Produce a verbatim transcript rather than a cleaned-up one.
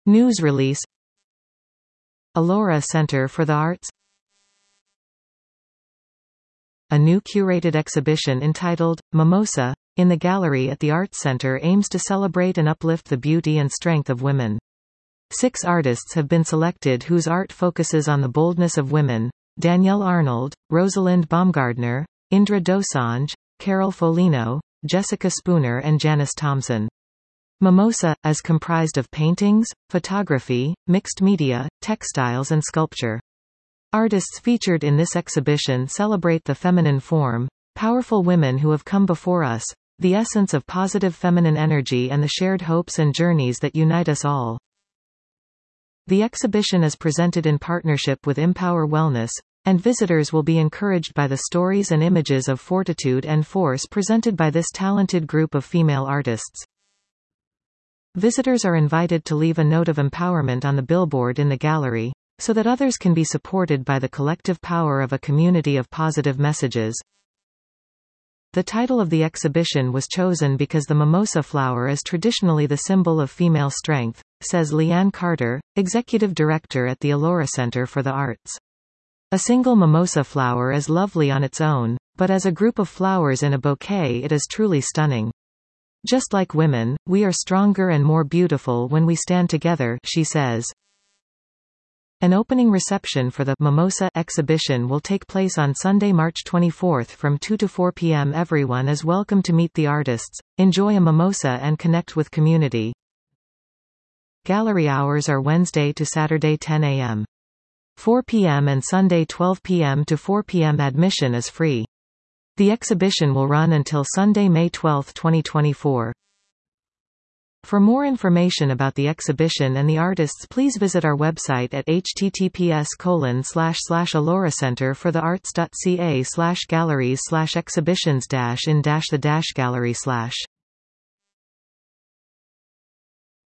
News release. Alora Center for the Arts. A new curated exhibition entitled, Mimosa, in the gallery at the Arts Center aims to celebrate and uplift the beauty and strength of women. Six artists have been selected whose art focuses on the boldness of women: Danielle Arnold, Rosalind Baumgardner, Indra Dosanjh, Carol Folino, Jessica Spooner and Janice Thompson. Mimosa is comprised of paintings, photography, mixed media, textiles and sculpture. Artists featured in this exhibition celebrate the feminine form, powerful women who have come before us, the essence of positive feminine energy and the shared hopes and journeys that unite us all. The exhibition is presented in partnership with Empower Wellness, and visitors will be encouraged by the stories and images of fortitude and force presented by this talented group of female artists. Visitors are invited to leave a note of empowerment on the billboard in the gallery, so that others can be supported by the collective power of a community of positive messages. The title of the exhibition was chosen because the mimosa flower is traditionally the symbol of female strength, says Leanne Carter, executive director at the Alora Center for the Arts. A single mimosa flower is lovely on its own, but as a group of flowers in a bouquet it is truly stunning. Just like women, we are stronger and more beautiful when we stand together, she says. An opening reception for the Mimosa exhibition will take place on Sunday, March twenty-fourth from two to four p m Everyone is welcome to meet the artists, enjoy a mimosa and connect with community. Gallery hours are Wednesday to Saturday ten a m four p m and Sunday twelve p m to four p m Admission is free. The exhibition will run until Sunday, May twelfth, twenty twenty-four. For more information about the exhibition and the artists, please visit our website at h t t p s colon slash slash aloracenter for the arts dot c a slash galleries slash exhibitions dash in dash the dash gallery slash